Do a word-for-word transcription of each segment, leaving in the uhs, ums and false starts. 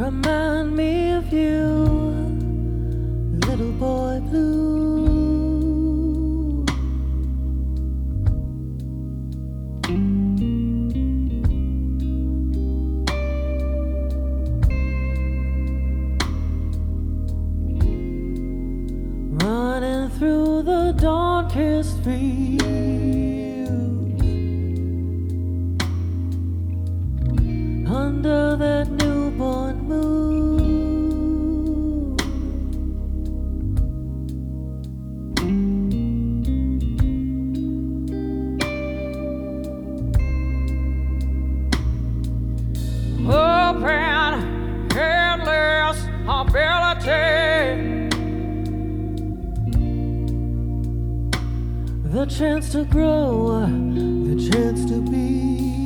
remind me of you, little boy blue. Running through the dawn-kissed fields, under that newborn moon. Open, endless ability, the chance to grow, the chance to be.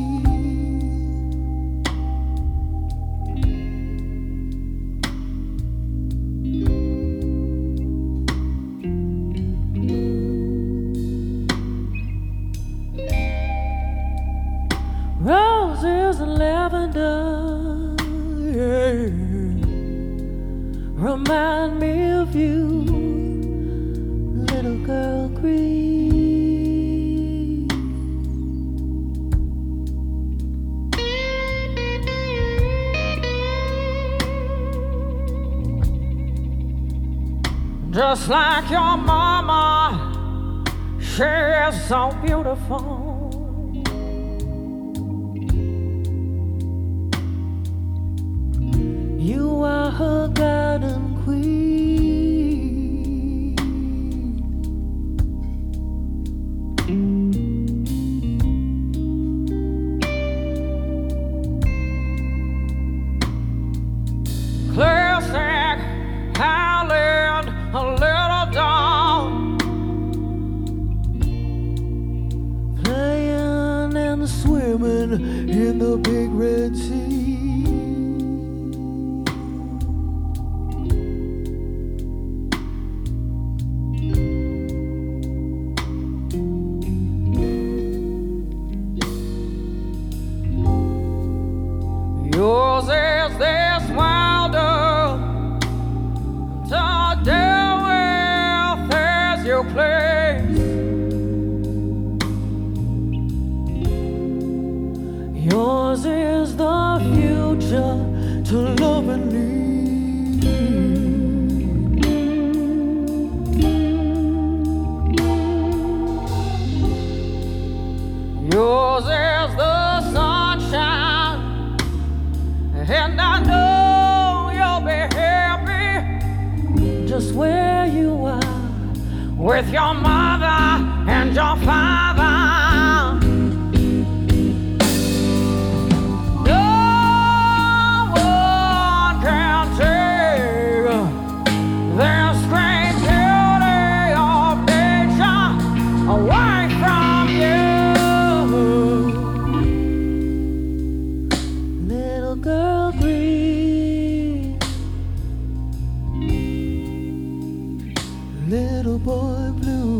Roses and lavender, yeah, remind me of you, little girl green. Just like your mama, she is so beautiful. You are her garden queen. Classic Highland, a little doll, playing and swimming in the big red sea. Yours is this wilder, to deal with as you please. Yours is the future to love and need. Yours is the sunshine, and I know you'll be happy just where you are, with your mother and your father. No one can take this great beauty of nature away from you. Little girl green, little boy blue.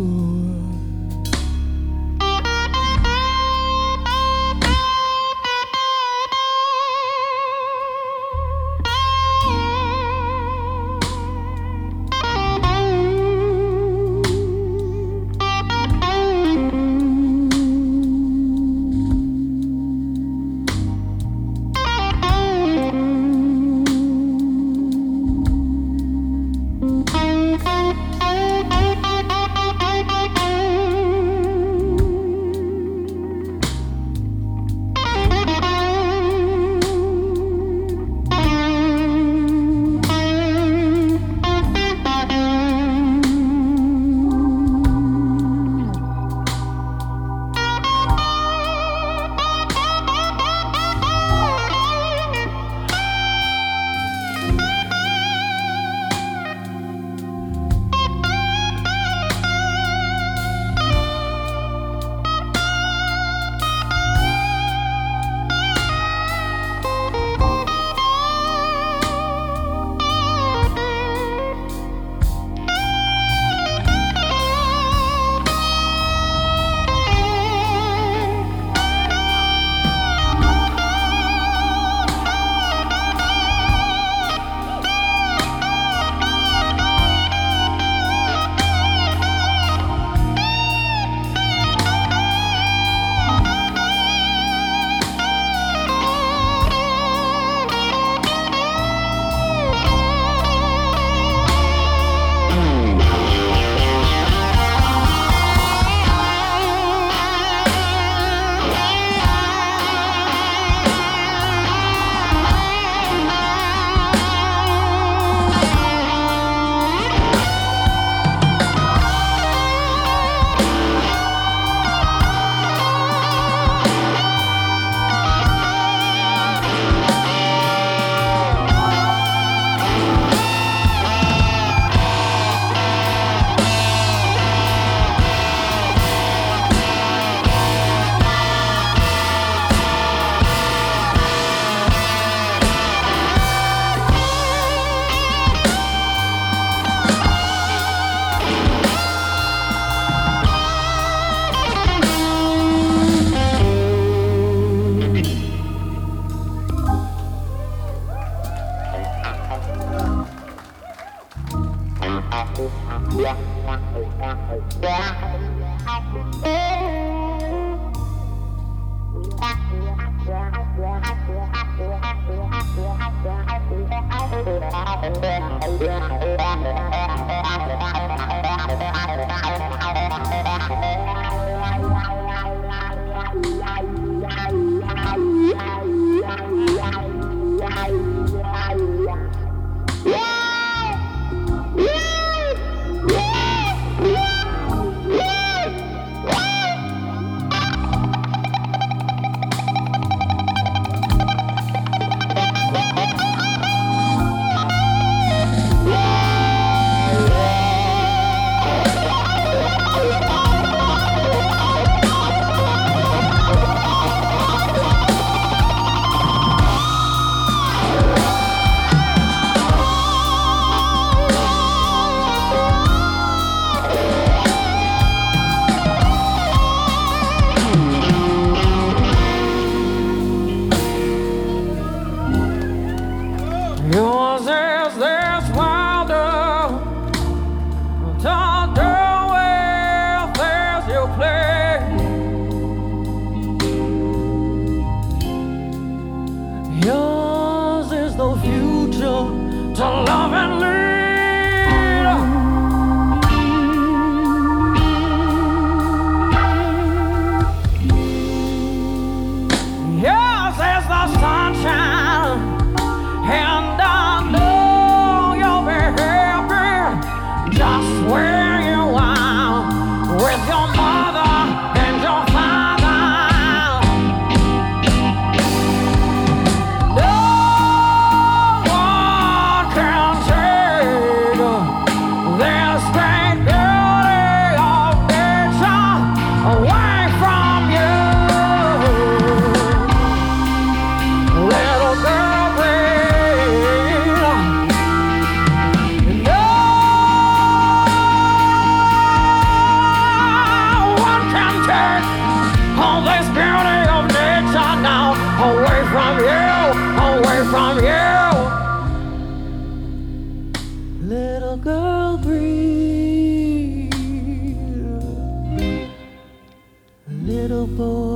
Yours is this wilder, tender with as you play. Yours is the future to love and lead. Yours is the sunshine, and I know you'll be happy just where you are with your mother and your father. No one can take this great beauty of nature away from you. Little girl, breathe. No one can take all this beauty of nature now away from you, away from you. Little girl, breathe. Little boy.